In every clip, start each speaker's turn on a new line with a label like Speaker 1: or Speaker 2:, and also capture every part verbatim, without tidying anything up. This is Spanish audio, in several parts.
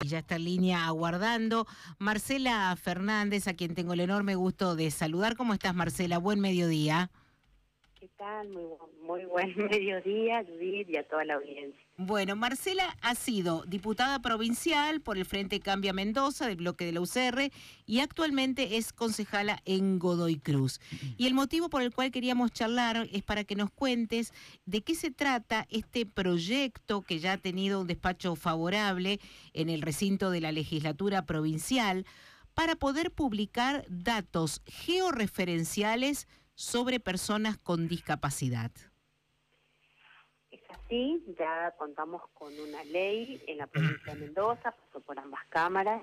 Speaker 1: y ya está en línea aguardando. Marcela Fernández, a quien tengo el enorme gusto de saludar. ¿Cómo estás, Marcela? Buen mediodía.
Speaker 2: ¿Qué tal? Muy, bu- muy buen mediodía, Judith, y a toda la audiencia.
Speaker 1: Bueno, Marcela ha sido diputada provincial por el Frente Cambia Mendoza, del bloque de la U C R, y actualmente es concejala en Godoy Cruz. Y el motivo por el cual queríamos charlar es para que nos cuentes de qué se trata este proyecto que ya ha tenido un despacho favorable en el recinto de la legislatura provincial para poder publicar datos georreferenciales sobre personas con discapacidad.
Speaker 2: Es así, ya contamos con una ley en la provincia de Mendoza, pasó por ambas cámaras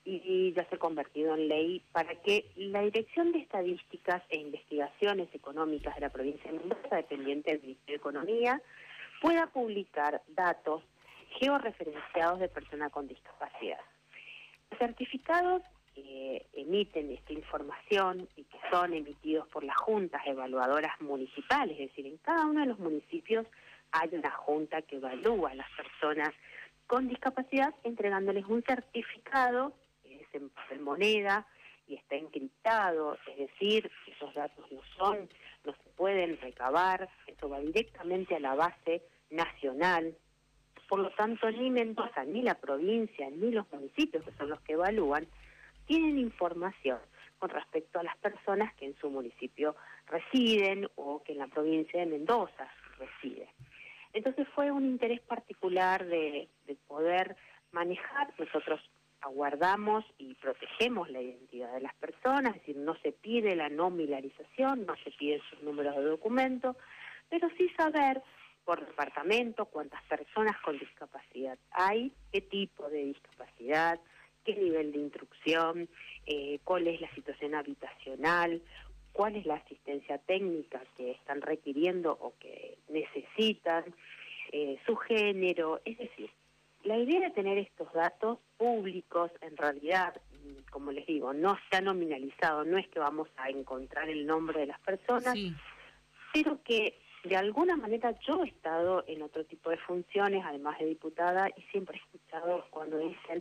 Speaker 2: y ya se ha convertido en ley para que la Dirección de Estadísticas e Investigaciones Económicas de la provincia de Mendoza, dependiente del Ministerio de Economía, pueda publicar datos georreferenciados de personas con discapacidad. Los certificados que emiten esta información y que son emitidos por las juntas evaluadoras municipales, es decir, en cada uno de los municipios hay una junta que evalúa a las personas con discapacidad entregándoles un certificado que es en papel moneda y está encriptado, es decir, esos datos no son, no se pueden recabar, eso va directamente a la base nacional. Por lo tanto, ni Mendoza, ni la provincia, ni los municipios, que son los que evalúan, tienen información con respecto a las personas que en su municipio residen o que en la provincia de Mendoza residen. Entonces fue un interés particular de, de poder manejar. Nosotros aguardamos y protegemos la identidad de las personas, es decir, no se pide la nominalización, no se piden sus números de documento, pero sí saber por departamento cuántas personas con discapacidad hay, qué tipo de discapacidad, qué nivel de instrucción, eh, cuál es la situación habitacional, cuál es la asistencia técnica que están requiriendo o que necesitan, eh, su género. Es decir, la idea de tener estos datos públicos, en realidad, como les digo, no se ha nominalizado, no es que vamos a encontrar el nombre de las personas, sí, pero que de alguna manera yo he estado en otro tipo de funciones, además de diputada, y siempre he escuchado cuando dicen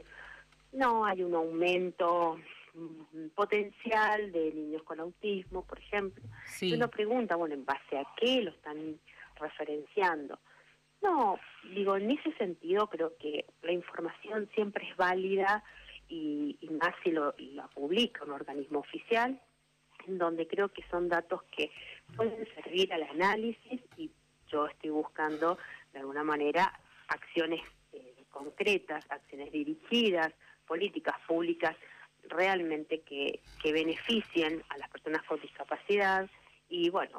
Speaker 2: no hay un aumento mm, potencial de niños con autismo, por ejemplo. Sí. Y uno pregunta, bueno, ¿en base a qué lo están referenciando? No, digo, en ese sentido creo que la información siempre es válida y, y más si lo, la publica un organismo oficial, en donde creo que son datos que pueden servir al análisis y yo estoy buscando de alguna manera acciones eh, concretas, acciones dirigidas, políticas públicas realmente que, que beneficien a las personas con discapacidad y bueno,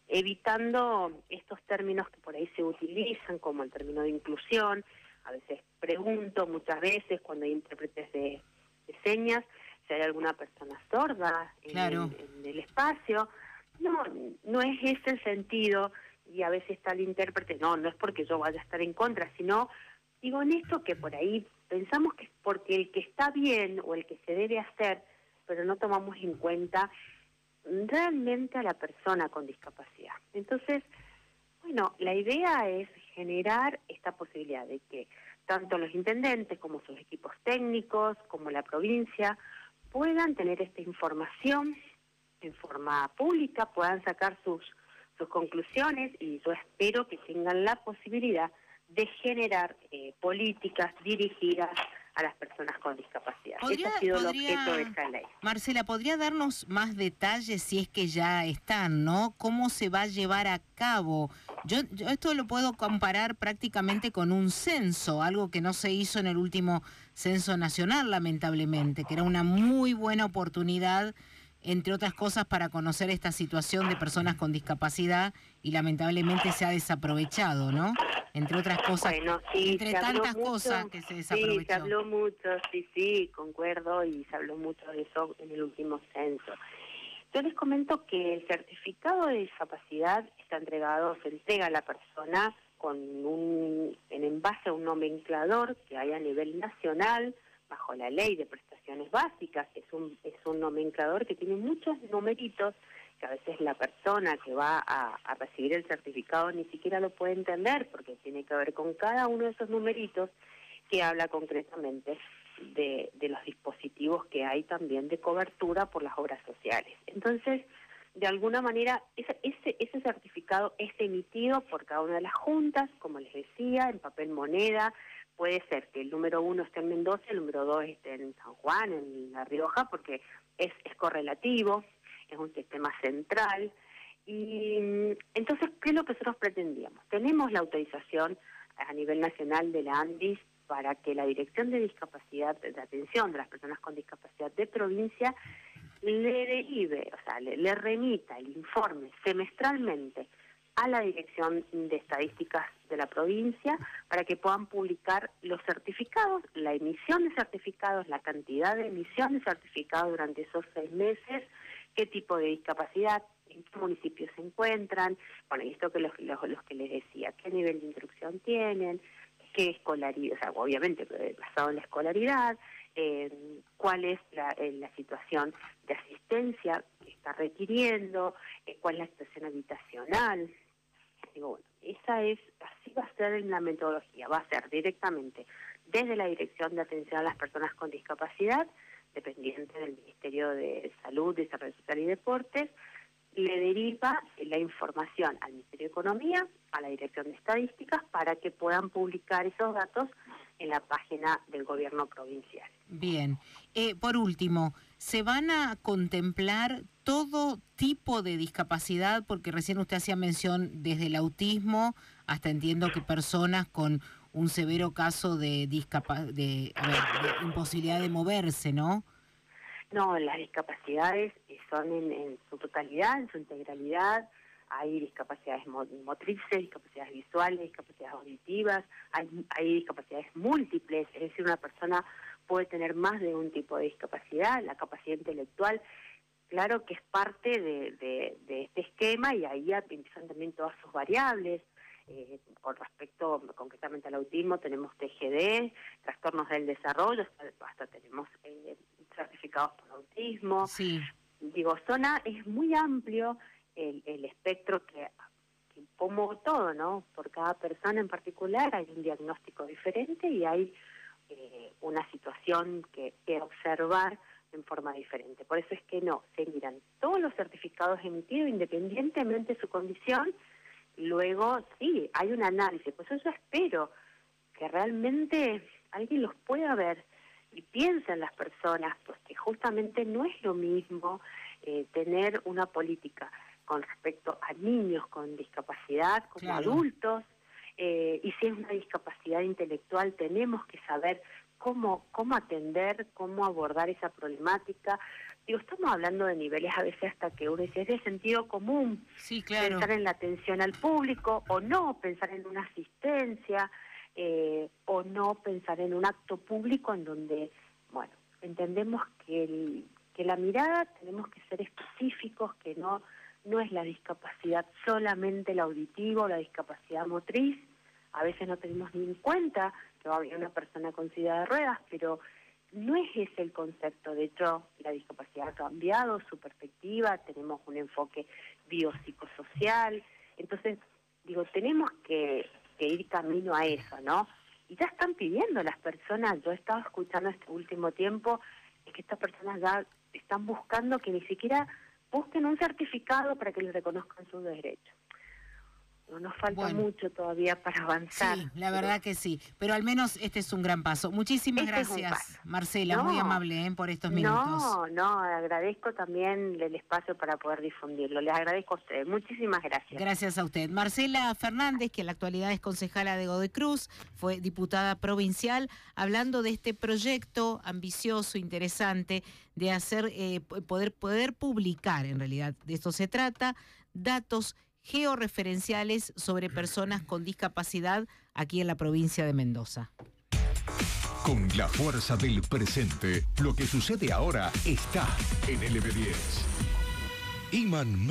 Speaker 2: evitando estos términos que por ahí se utilizan como el término de inclusión. A veces pregunto, muchas veces cuando hay intérpretes de, de señas, si hay alguna persona sorda en, claro. en, en el espacio. No, no es ese el sentido y a veces está el intérprete, no, no es porque yo vaya a estar en contra, sino digo en esto que por ahí pensamos que es porque el que está bien o el que se debe hacer, pero no tomamos en cuenta realmente a la persona con discapacidad. Entonces, bueno, la idea es generar esta posibilidad de que tanto los intendentes como sus equipos técnicos, como la provincia, puedan tener esta información en forma pública, puedan sacar sus, sus conclusiones y yo espero que tengan la posibilidad de generar eh, políticas dirigidas a las personas con discapacidad. Ese ha sido el objeto de esta ley.
Speaker 1: Marcela, ¿podría darnos más detalles si es que ya están, ¿no? ¿Cómo se va a llevar a cabo? Yo, yo esto lo puedo comparar prácticamente con un censo, algo que no se hizo en el último censo nacional, lamentablemente, que era una muy buena oportunidad, entre otras cosas, para conocer esta situación de personas con discapacidad y lamentablemente se ha desaprovechado, ¿no? Entre otras cosas,
Speaker 2: bueno, sí,
Speaker 1: entre tantas mucho, cosas que se desaprovechó.
Speaker 2: Sí, se habló mucho, sí, sí, concuerdo, y se habló mucho de eso en el último censo. Yo les comento que el certificado de discapacidad está entregado, se entrega a la persona con un, en, en base a un nomenclador que hay a nivel nacional, bajo la ley de prestaciones básicas, es un, es un nomenclador que tiene muchos numeritos que a veces la persona que va a, a recibir el certificado ni siquiera lo puede entender porque tiene que ver con cada uno de esos numeritos que habla concretamente también de cobertura por las obras sociales. Entonces, de alguna manera, ese, ese, ese certificado es emitido por cada una de las juntas, como les decía, en papel moneda. Puede ser que el número uno esté en Mendoza, el número dos esté en San Juan, en La Rioja, porque es, es correlativo, es un sistema central. Y entonces, ¿qué es lo que nosotros pretendíamos? Tenemos la autorización a nivel nacional de la ANDIS para que la Dirección de Discapacidad, de Atención de las Personas con Discapacidad de provincia, le derive, o sea, le, le remita el informe semestralmente a la Dirección de Estadísticas de la provincia para que puedan publicar los certificados, la emisión de certificados, la cantidad de emisión de certificados durante esos seis meses, qué tipo de discapacidad, en qué municipios se encuentran, bueno, y esto que los, los, los que les decía, qué nivel de instrucción tienen, qué escolaridad, o sea, obviamente basado en la escolaridad, eh, cuál es la, eh, la situación de asistencia que está requiriendo, eh, cuál es la situación habitacional. Digo, bueno, esa es, así va a ser la metodología, va a ser directamente desde la Dirección de Atención a las Personas con Discapacidad, dependiente del Ministerio de Salud, Desarrollo Social y Deportes, le deriva la información al Ministerio de Economía, a la Dirección de Estadísticas, para que puedan publicar esos datos en la página del gobierno provincial.
Speaker 1: Bien. Eh, por último, ¿se van a contemplar todo tipo de discapacidad? Porque recién usted hacía mención desde el autismo hasta entiendo que personas con un severo caso de, discapa de, a ver, de imposibilidad de moverse, ¿no?
Speaker 2: No, las discapacidades son en, en su totalidad, en su integralidad. Hay discapacidades motrices, discapacidades visuales, discapacidades auditivas, hay, hay discapacidades múltiples, es decir, una persona puede tener más de un tipo de discapacidad. La capacidad intelectual, claro que es parte de, de, de este esquema, y ahí empiezan también todas sus variables. Eh, con respecto concretamente al autismo, tenemos T G D, trastornos del desarrollo, hasta, hasta tenemos eh, certificados por autismo.
Speaker 1: Sí.
Speaker 2: Digo, zona es muy amplio el, el espectro que, que, como todo, ¿no? Por cada persona en particular hay un diagnóstico diferente y hay eh, una situación que, que observar en forma diferente. Por eso es que no, se miran todos los certificados emitidos independientemente de su condición. Luego, sí, hay un análisis. Pues yo espero que realmente alguien los pueda ver y piense en las personas, porque justamente no es lo mismo eh, tener una política con respecto a niños con discapacidad como
Speaker 1: claro.
Speaker 2: adultos, eh, y si es una discapacidad intelectual tenemos que saber cómo, cómo atender, cómo abordar esa problemática. Digo, estamos hablando de niveles a veces hasta que uno dice, es de sentido común,
Speaker 1: sí, claro.
Speaker 2: pensar en la atención al público o no, pensar en una asistencia eh, o no pensar en un acto público en donde, bueno, entendemos que, el, que la mirada tenemos que ser específicos, que no, no es la discapacidad solamente el auditivo, la discapacidad motriz. A veces no tenemos ni en cuenta que va a haber una persona con silla de ruedas, pero no es ese el concepto. De hecho, la discapacidad ha cambiado su perspectiva, tenemos un enfoque biopsicosocial. Entonces, digo, tenemos que, que ir camino a eso, ¿no? Y ya están pidiendo las personas, yo he estado escuchando este último tiempo, es que estas personas ya están buscando que ni siquiera busquen un certificado para que les reconozcan sus derechos. No nos falta
Speaker 1: bueno,
Speaker 2: mucho todavía para avanzar.
Speaker 1: Sí, la verdad que sí, pero al menos este es un gran paso. Muchísimas
Speaker 2: este
Speaker 1: gracias, Marcela,
Speaker 2: no,
Speaker 1: muy amable ¿eh? por estos minutos.
Speaker 2: No, no, agradezco también el espacio para poder difundirlo. Les agradezco a ustedes. Muchísimas gracias.
Speaker 1: Gracias a usted. Marcela Fernández, que en la actualidad es concejala de Godoy Cruz, fue diputada provincial, hablando de este proyecto ambicioso, interesante, de hacer eh, poder, poder publicar, en realidad, de esto se trata, datos georreferenciales sobre personas con discapacidad aquí en la provincia de Mendoza.
Speaker 3: Con la fuerza del presente, lo que sucede ahora está en L B diez. Iman